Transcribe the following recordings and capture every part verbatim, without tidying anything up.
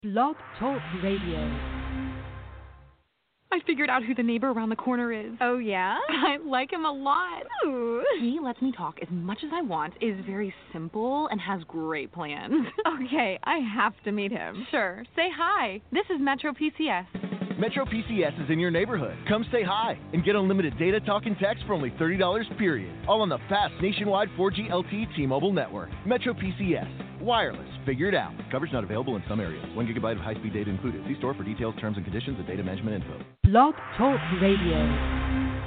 Blog Talk Radio. I figured out who the neighbor around the corner is. Oh, yeah? I like him a lot. Ooh. He lets me talk as much as I want, is very simple, and has great plans. Okay, I have to meet him. Sure. Say hi. This is Metro P C S. Metro P C S is in your neighborhood. Come say hi and get unlimited data, talk, and text for only thirty dollars period. All on the fast nationwide four G L T E T-Mobile network. Metro P C S. Wireless. Figure it out. Coverage not available in some areas. One gigabyte of high-speed data included. See store for details, terms, and conditions, and data management info. Blog Talk Radio.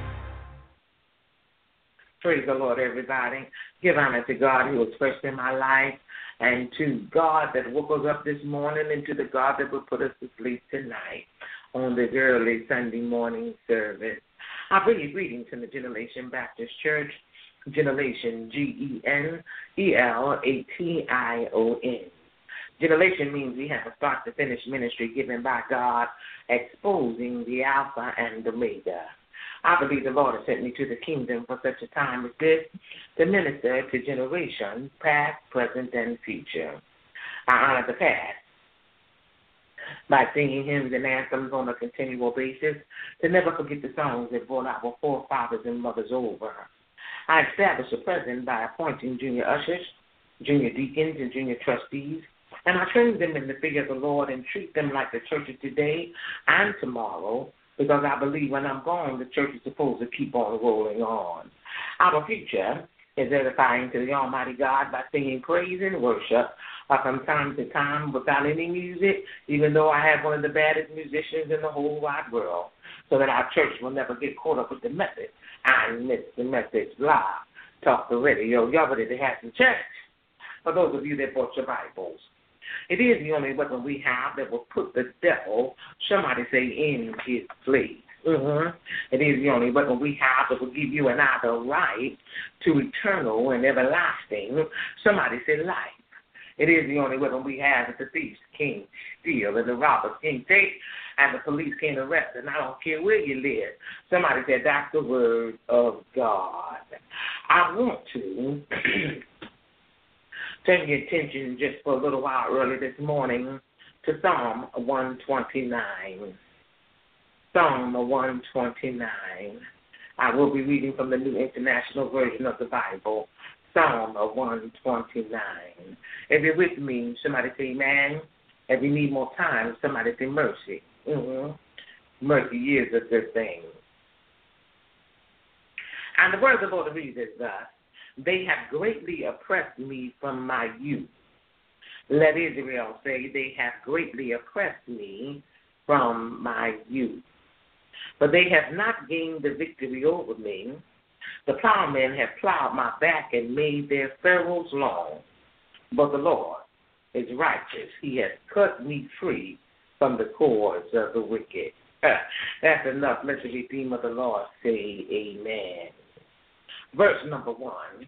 Praise the Lord, everybody. Give honor to God who was first in my life, and to God that woke us up this morning, and to the God that will put us to sleep tonight on this early Sunday morning service. I bring you greetings from the Generation Baptist Church, Generation, G E N E L A T I O N. Generation means we have a start-to-finish ministry given by God, exposing the Alpha and the Omega. I believe the Lord has sent me to the kingdom for such a time as this to minister to generations, past, present, and future. I honor the past by singing hymns and anthems on a continual basis, to never forget the songs that brought our forefathers and mothers over. I establish the present by appointing junior ushers, junior deacons, and junior trustees, and I train them in the fear of the Lord and treat them like the church of today and tomorrow, because I believe when I'm gone, the church is supposed to keep on rolling on. Our future is edifying to the Almighty God by singing praise and worship uh, from time to time without any music, even though I have one of the baddest musicians in the whole wide world, so that our church will never get caught up with the message and miss the message live. Talk the radio. Y'all ready to have some church? For those of you that bought your Bibles, it is the only weapon we have that will put the devil, somebody say, in his place. Mm-hmm. It is the only weapon we have that will give you and I the right to eternal and everlasting, somebody say, life. It is the only weapon we have that the thieves can't steal and the robbers can't take and the police can't arrest. And I don't care where you live. Somebody said that's the word of God. I want to turn your attention just for a little while early this morning to Psalm one twenty-nine. Psalm one twenty-nine. I will be reading from the New International Version of the Bible. Psalm one twenty-nine. If you're with me, somebody say amen. If you need more time, somebody say mercy. Mm-hmm. Mercy is a good thing. And the word of the Lord reads as thus: they have greatly oppressed me from my youth. Let Israel say, they have greatly oppressed me from my youth. But they have not gained the victory over me. The plowmen have plowed my back and made their furrows long. But the Lord is righteous. He has cut me free from the cords of the wicked. That's enough. Let the Redeemer of the Lord say amen. Verse number one.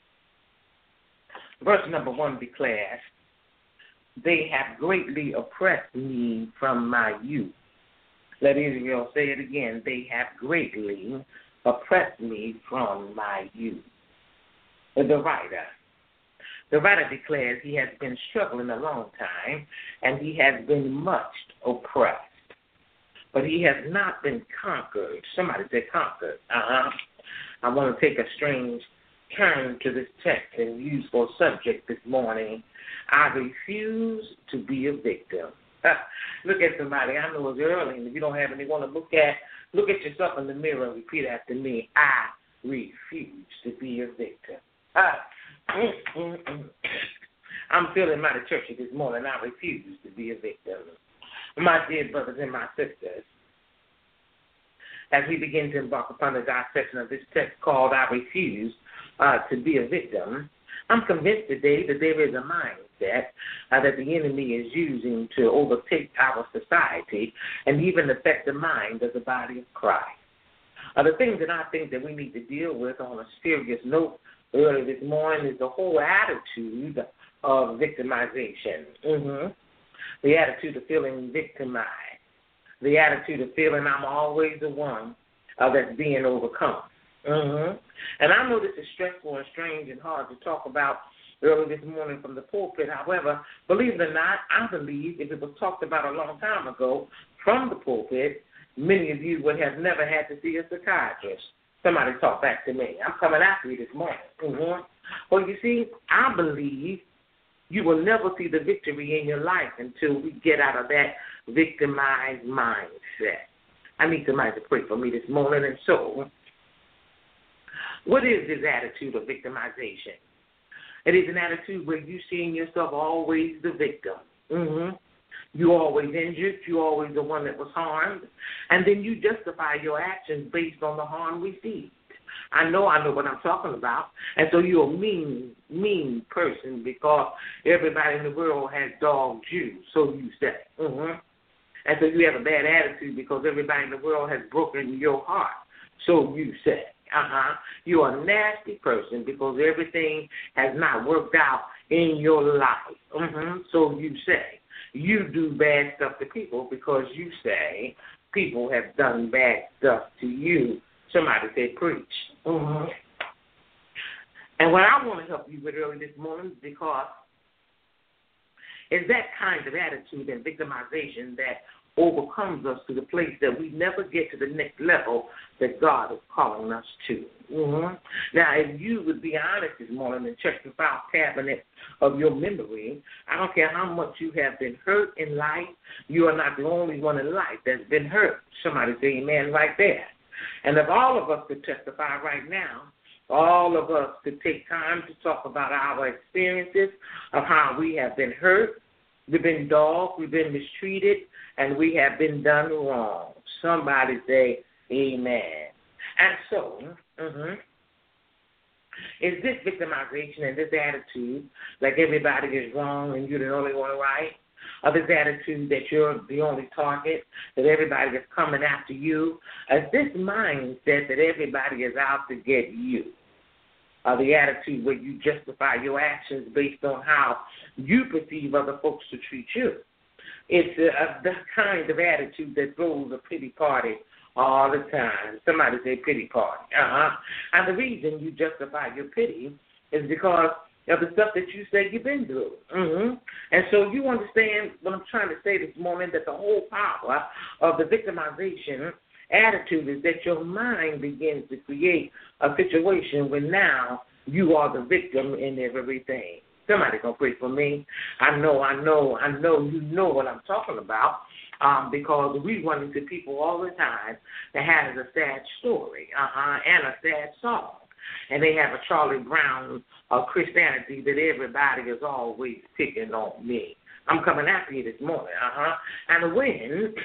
Verse number one declares, they have greatly oppressed me from my youth. Let Israel say it again. They have greatly oppressed me from my youth. The writer. The writer declares he has been struggling a long time and he has been much oppressed. But he has not been conquered. Somebody say conquered. Uh-huh. I want to take a strange turn to this text and useful subject this morning. I refuse to be a victim. Look at somebody. I know it's early, and if you don't have anyone to look at, look at yourself in the mirror and repeat after me. I refuse to be a victim. Ah. Mm, mm, mm. I'm feeling mighty churchy this morning. I refuse to be a victim. My dear brothers and my sisters, as we begin to embark upon the dissection of this text called I Refuse uh, to be a Victim, I'm convinced today that there is a mindset uh, that the enemy is using to overtake our society and even affect the mind of the body of Christ. Uh, the things that I think that we need to deal with on a serious note early this morning is the whole attitude of victimization. Mm-hmm. The attitude of feeling victimized. The attitude of feeling I'm always the one uh, that's being overcome. Mm-hmm. And I know this is stressful and strange and hard to talk about early this morning from the pulpit. However, believe it or not, I believe if it was talked about a long time ago from the pulpit, many of you would have never had to see a psychiatrist. Somebody talk back to me. I'm coming after you this morning. Mm-hmm. Well, you see, I believe you will never see the victory in your life until we get out of that victimized mindset. I need somebody to pray for me this morning. And so, what is this attitude of victimization? It is an attitude where you seeing yourself always the victim. Mm-hmm. You're always injured. You're always the one that was harmed. And then you justify your actions based on the harm received. I know I know what I'm talking about. And so you're a mean, mean person because everybody in the world has dogged you, so you say. Mm-hmm. And so you have a bad attitude because everybody in the world has broken your heart, so you say. Uh-huh. You're a nasty person because everything has not worked out in your life. Mm-hmm. So you say. You do bad stuff to people because you say people have done bad stuff to you. Somebody said preach. Mm-hmm. And what I want to help you with early this morning is because it's that kind of attitude and victimization that overcomes us to the place that we never get to the next level that God is calling us to. Mm-hmm. Now, if you would be honest this morning and check the file cabinet of your memory, I don't care how much you have been hurt in life, you are not the only one in life that's been hurt. Somebody say amen right there. And if all of us could testify right now, all of us could take time to talk about our experiences of how we have been hurt, we've been dogged, we've been mistreated, and we have been done wrong. Somebody say amen. And so, mm-hmm, is this victimization and this attitude like everybody is wrong and you're the only one right? Or this attitude that you're the only target, that everybody is coming after you? Is this mindset that everybody is out to get you? Or the attitude where you justify your actions based on how you perceive other folks to treat you? It's uh, the kind of attitude that throws a pity party all the time. Somebody say pity party. Uh-huh. And the reason you justify your pity is because of the stuff that you say you've been through. Mm-hmm. And so you understand what I'm trying to say this morning, that the whole power of the victimization attitude is that your mind begins to create a situation where now you are the victim in everything. Somebody gonna pray for me. I know, I know, I know you know what I'm talking about, um, because we run into people all the time that has a sad story, uh-huh, and a sad song. And they have a Charlie Brown uh, Christianity that everybody is always picking on me. I'm coming after you this morning, uh-huh. And when,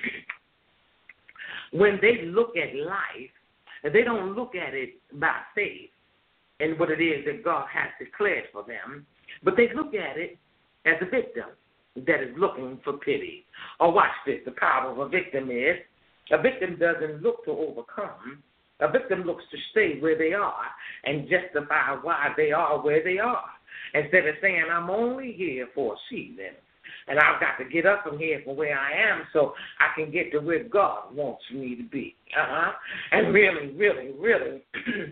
when they look at life, they don't look at it by faith and what it is that God has declared for them, but they look at it as a victim that is looking for pity. Or watch this, the power of a victim is, a victim doesn't look to overcome. A victim looks to stay where they are and justify why they are where they are. Instead of saying, I'm only here for a season, and I've got to get up from here from where I am so I can get to where God wants me to be. Uh-huh. And really, really, really,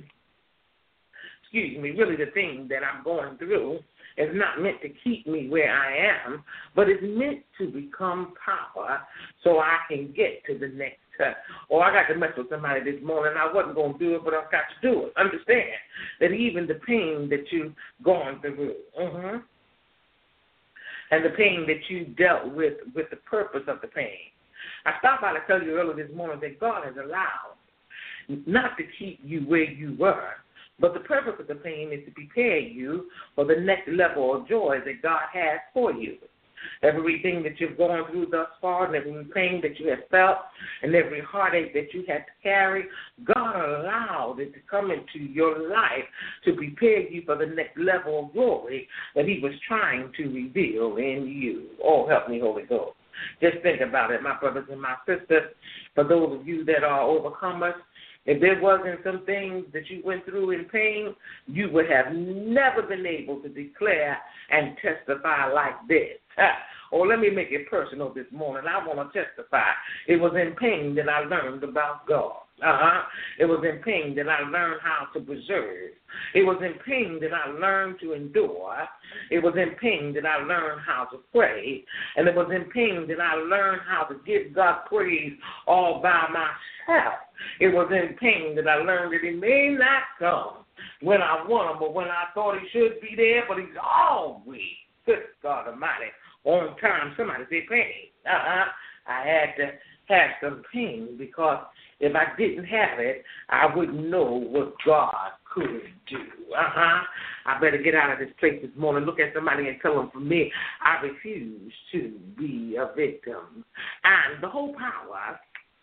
excuse me, really the thing that I'm going through is not meant to keep me where I am, but it's meant to become power so I can get to the next uh, or I got to mess with somebody this morning. I wasn't going to do it, but I've got to do it. Understand that even the pain that you've gone through, mm-hmm, and the pain that you dealt with, with the purpose of the pain. I stopped by to tell you earlier this morning that God has allowed not to keep you where you were, but the purpose of the pain is to prepare you for the next level of joy that God has for you. Everything that you've gone through thus far, and every pain that you have felt, and every heartache that you had to carry, God allowed it to come into your life to prepare you for the next level of glory that He was trying to reveal in you. Oh, help me, Holy Ghost. Just think about it, my brothers and my sisters. For those of you that are overcomers, if there wasn't some things that you went through in pain, you would have never been able to declare and testify like this. Or let me make it personal this morning. I want to testify. It was in pain that I learned about God. Uh-huh. It was in pain that I learned how to preserve. It was in pain that I learned to endure. It was in pain that I learned how to pray. And it was in pain that I learned how to give God praise all by myself. It was in pain that I learned that he may not come when I want him, but when I thought he should be there, but he's always, good God Almighty, on time. Somebody say pain. Uh-huh. I had to have some pain because if I didn't have it, I wouldn't know what God could do. Uh-huh. I better get out of this place this morning, look at somebody and tell them, for me, I refuse to be a victim. And the whole power,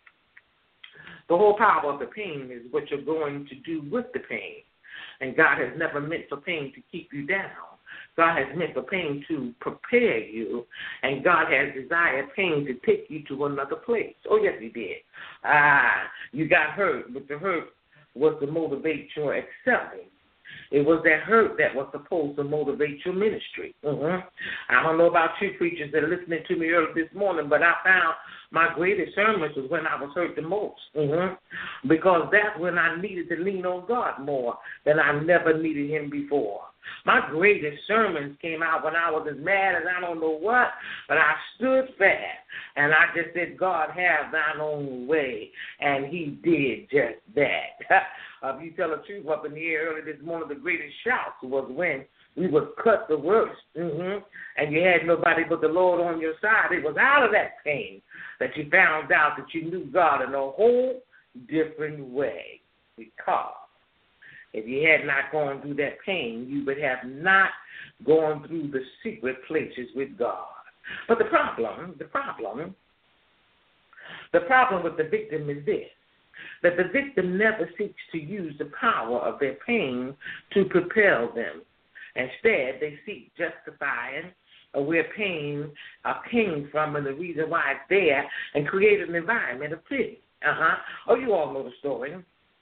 the whole power of the pain is what you're going to do with the pain. And God has never meant for pain to keep you down. God has meant for pain to prepare you, and God has desired pain to take you to another place. Oh, yes, he did. Ah, you got hurt, but the hurt was to motivate your excelling. It was that hurt that was supposed to motivate your ministry. Mm-hmm. I don't know about you preachers that are listening to me early this morning, but I found my greatest sermons was when I was hurt the most. Mm-hmm. Because that's when I needed to lean on God more than I never needed him before. My greatest sermons came out when I was as mad as I don't know what, but I stood fast, and I just said, God, have thine own way, and he did just that. uh, if you tell the truth, up in the air early this morning, the greatest shouts was when we would cut the worst, mm-hmm, and you had nobody but the Lord on your side. It was out of that pain that you found out that you knew God in a whole different way, because if you had not gone through that pain, you would have not gone through the secret places with God. But the problem, the problem, the problem with the victim is this, that the victim never seeks to use the power of their pain to propel them. Instead, they seek justifying where pain uh, came from and the reason why it's there, and create an environment of pity. Uh-huh. Oh, you all know the story.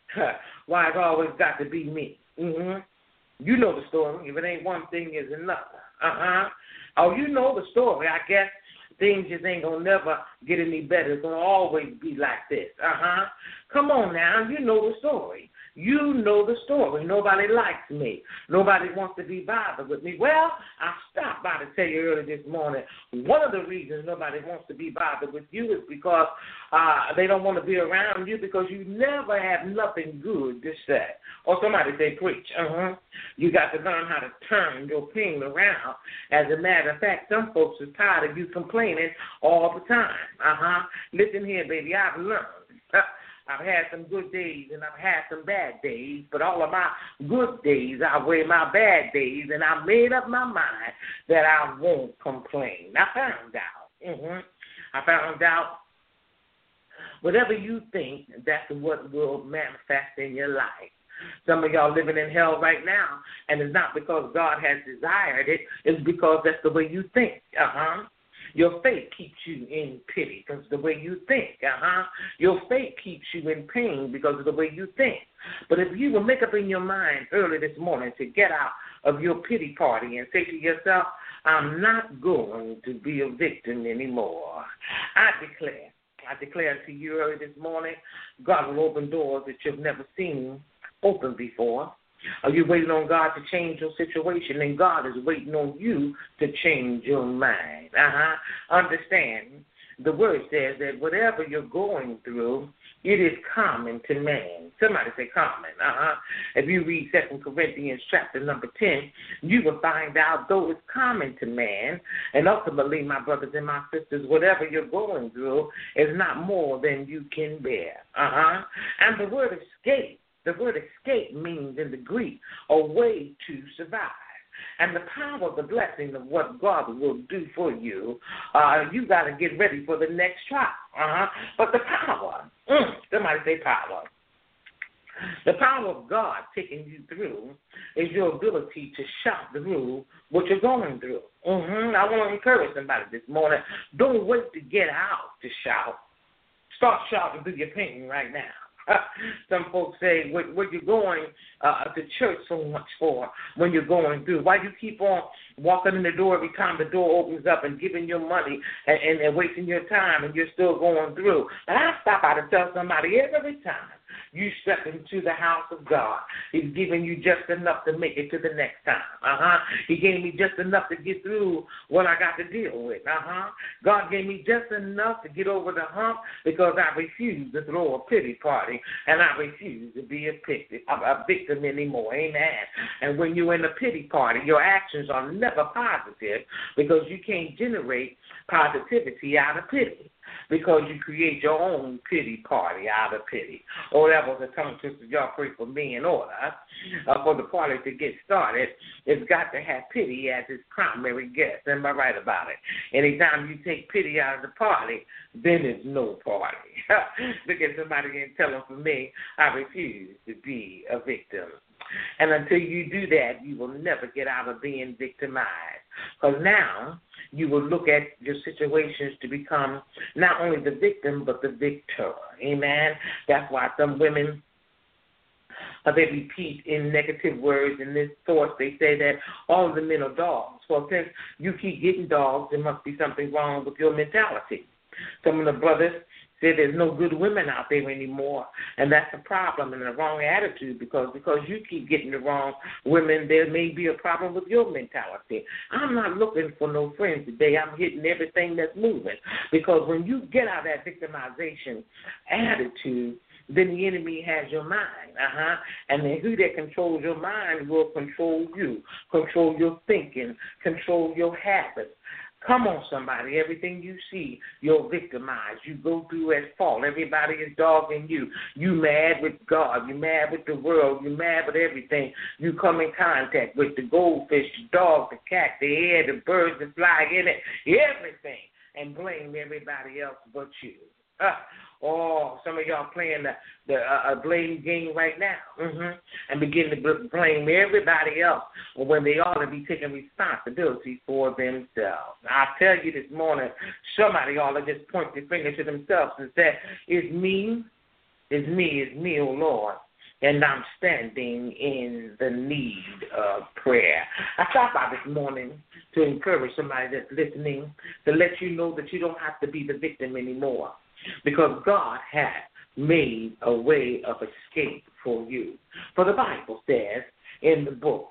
Why it's always got to be me. Mm-hmm. You know the story. If it ain't one thing, it's another. Uh-huh. Oh, you know the story. I guess things just ain't going to never get any better. It's going to always be like this. Uh-huh. Come on now. You know the story. You know the story. Nobody likes me. Nobody wants to be bothered with me. Well, I stopped by to tell you earlier this morning, one of the reasons nobody wants to be bothered with you is because uh, they don't want to be around you because you never have nothing good to say. Or somebody say, preach. Uh-huh. You got to learn how to turn your pain around. As a matter of fact, some folks are tired of you complaining all the time. Uh-huh. Listen here, baby, I've learned. I've had some good days and I've had some bad days, but all of my good days outweigh my bad days, and I made up my mind that I won't complain. I found out. Mm-hmm. I found out whatever you think, that's what will manifest in your life. Some of y'all living in hell right now, and it's not because God has desired it, it's because that's the way you think. Uh-huh. Your faith keeps you in pity because of the way you think. Uh-huh. Your faith keeps you in pain because of the way you think. But if you will make up in your mind early this morning to get out of your pity party and say to yourself, I'm not going to be a victim anymore. I declare, I declare to you early this morning, God will open doors that you've never seen open before. Are you waiting on God to change your situation? And God is waiting on you to change your mind. Uh-huh. Understand, the word says that whatever you're going through, it is common to man. Somebody say common. Uh-huh. If you read Second Corinthians chapter number ten, you will find out, though it's common to man, and ultimately, my brothers and my sisters, whatever you're going through is not more than you can bear. Uh-huh. And the word escape, the word escape means in the Greek a way to survive. And the power of the blessing of what God will do for you, uh, you got to get ready for the next trial. Uh-huh. But the power, mm, somebody say power. The power of God taking you through is your ability to shout through what you're going through. Mm-hmm. I want to encourage somebody this morning. Don't wait to get out to shout. Start shouting through your pain right now. Some folks say, what, what you're going uh, to church so much for when you're going through? Why you keep on walking in the door every time the door opens up and giving your money and, and, and wasting your time and you're still going through? And I stop out to tell somebody every time You step into the house of God. He's giving you just enough to make it to the next time. Uh-huh. He gave me just enough to get through what I got to deal with. Uh-huh. God gave me just enough to get over the hump because I refuse to throw a pity party and I refuse to be a, pity, a, a victim anymore. Amen. And when you're in a pity party, your actions are never positive because you can't generate positivity out of pity, because you create your own pity party out of pity. Oh, that was a tongue twister. Y'all pray for me in order. Uh, for the party to get started, it's got to have pity as its primary guest. Am I right about it? Anytime you take pity out of the party, then it's no party. Look at somebody and tell them, for me, I refuse to be a victim. And until you do that, you will never get out of being victimized. Because now you will look at your situations to become not only the victim, but the victor. Amen? That's why some women, uh, they repeat in negative words and this thoughts. They say that all of the men are dogs. Well, since you keep getting dogs, there must be something wrong with your mentality. Some of the brothers say there's no good women out there anymore, and that's a problem and a wrong attitude because because you keep getting the wrong women, there may be a problem with your mentality. I'm not looking for no friends today. I'm hitting everything that's moving, because when you get out of that victimization attitude, then the enemy has your mind, uh-huh, and then who that controls your mind will control you, control your thinking, control your habits. Come on, somebody. Everything you see, you're victimized. You go through as fault. Everybody is dogging you. You mad with God. You mad with the world. You mad with everything you come in contact with, the goldfish, the dog, the cat, the air, the birds that fly in it, everything, and blame everybody else but you. Uh, oh, some of y'all playing the, the uh, blame game right now, mm-hmm, and begin to bl- blame everybody else when they ought to be taking responsibility for themselves. I tell you this morning, somebody ought to just point their finger to themselves and say, it's me, it's me, it's me, oh Lord, and I'm standing in the need of prayer. I stopped by this morning to encourage somebody that's listening, to let you know that you don't have to be the victim anymore, because God has made a way of escape for you. For the Bible says in the book,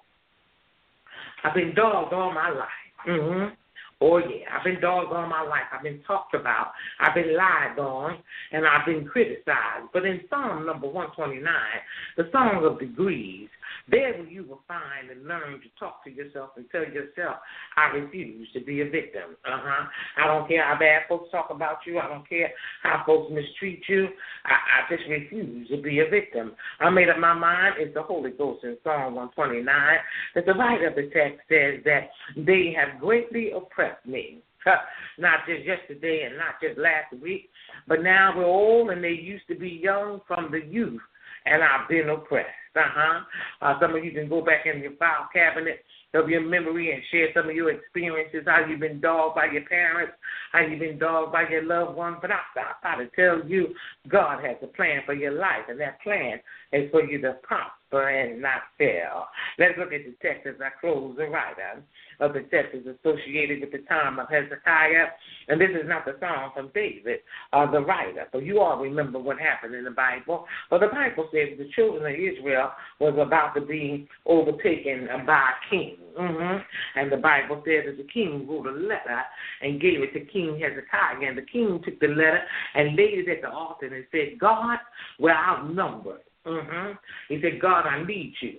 I've been dogged all my life. Mm-hmm. Oh, yeah, I've been dogged all my life. I've been talked about. I've been lied on, and I've been criticized. But in Psalm number one twenty-nine, the Song of Degrees, there you will find and learn to talk to yourself and tell yourself, I refuse to be a victim. Uh-huh. I don't care how bad folks talk about you. I don't care how folks mistreat you. I, I just refuse to be a victim. I made up my mind. It's the Holy Ghost in Psalm one twenty-nine that the writer of the text says that they have greatly oppressed me. Not just yesterday and not just last week, but now we're old and they used to be young from the youth, and I've been oppressed. Uh-huh. Uh, some of you can go back in your file cabinet of your memory and share some of your experiences, how you've been dogged by your parents, how you've been dogged by your loved ones. But I stop by to tell you God has a plan for your life, and that plan is for you to prosper and not fail. Let's look at the text as I close. The writer of the text is associated with the time of Hezekiah, and this is not the song from David, uh, the writer. So you all remember what happened in the Bible. But the Bible says the children of Israel was about to be overtaken by a king. Mm-hmm. And the Bible says that the king wrote a letter and gave it to King Hezekiah. And the king took the letter and laid it at the altar and said, God, we're outnumbered. Mm-hmm. He said, God, I need you.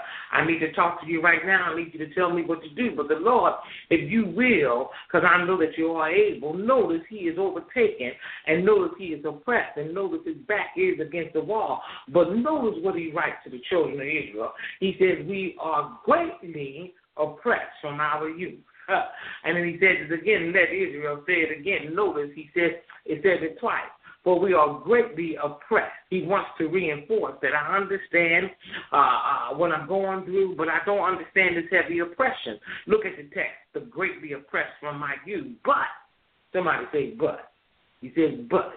I need to talk to you right now. I need you to tell me what to do. But the Lord, if you will, because I know that you are able, notice he is overtaken, and notice he is oppressed, and notice his back is against the wall. But notice what he writes to the children of Israel. He says, we are greatly oppressed from our youth. And then he says it again, let Israel say it again. Notice he said, it says it twice. For we are greatly oppressed. He wants to reinforce that I understand uh, uh, what I'm going through, but I don't understand this heavy oppression. Look at the text, the greatly oppressed from my youth. But, somebody say but. He says but.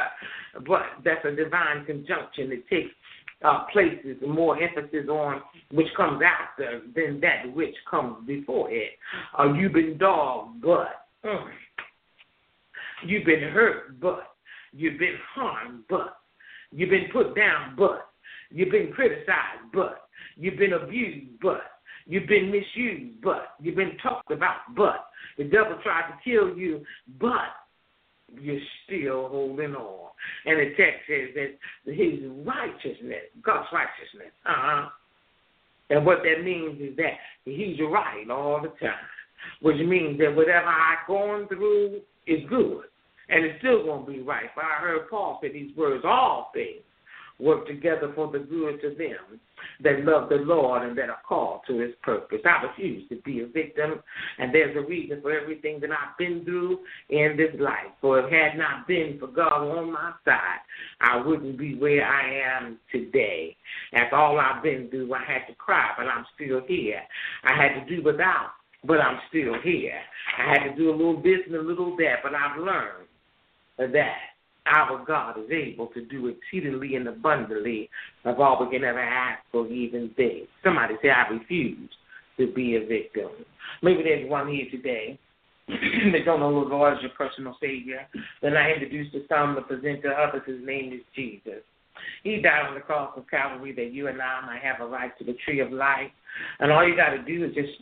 But that's a divine conjunction. It takes uh, places and more emphasis on which comes after than that which comes before it. Uh, you've been dogged, but. Mm. You've been hurt, but. You've been harmed, but You've been put down, but. You've been criticized, but. You've been abused, but. You've been misused, but. You've been talked about, but. The devil tried to kill you, but you're still holding on. And the text says that his righteousness, God's righteousness, uh-huh. And what that means is that he's right all the time, which means that whatever I've gone through is good, and it's still going to be right. But I heard Paul say these words, all things work together for the good to them that love the Lord and that are called to his purpose. I refuse to be a victim, and there's a reason for everything that I've been through in this life. For if it had not been for God on my side, I wouldn't be where I am today. After all I've been through, I had to cry, but I'm still here. I had to do without, but I'm still here. I had to do a little this and a little that, but I've learned that our God is able to do exceedingly and abundantly of all we can ever ask or even think. Somebody say, I refuse to be a victim. Maybe there's one here today that don't know the Lord as your personal Savior. Then I introduce to some to present to others. His name is Jesus. He died on the cross of Calvary that you and I might have a right to the tree of life. And all you got to do is just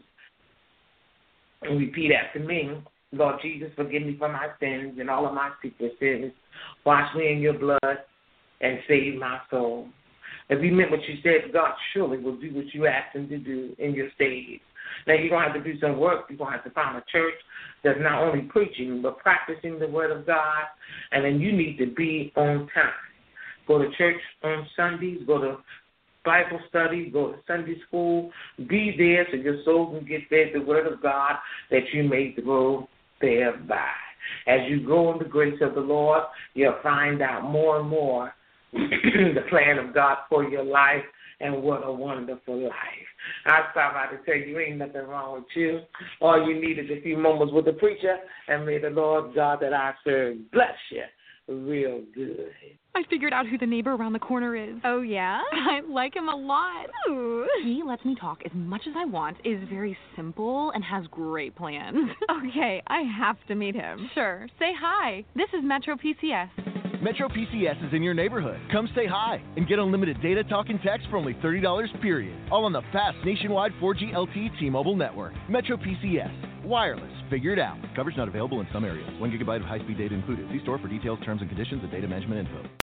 repeat after me. Lord Jesus, forgive me for my sins and all of my secret sins. Wash me in your blood and save my soul. If you meant what you said, God surely will do what you asked him to do in your stage. Now, you're going to have to do some work. You're going to have to find a church that's not only preaching but practicing the word of God. And then you need to be on time. Go to church on Sundays. Go to Bible study. Go to Sunday school. Be there so your soul can get fed the word of God that you may grow thereby. As you grow in the grace of the Lord, you'll find out more and more the plan of God for your life, and what a wonderful life. I stop by to tell you ain't nothing wrong with you. All you need is a few moments with the preacher, and may the Lord God that I serve bless you real good. I figured out who the neighbor around the corner is. Oh, yeah? I like him a lot. Ooh. He lets me talk as much as I want, is very simple, and has great plans. Okay, I have to meet him. Sure. Say hi. This is Metro P C S. Metro P C S is in your neighborhood. Come say hi and get unlimited data, talk, and text for only thirty dollars period. All on the fast nationwide four G L T E T-Mobile network. Metro P C S. Wireless. Figure it out. Coverage not available in some areas. One gigabyte of high-speed data included. See store for details, terms, and conditions, and data management info.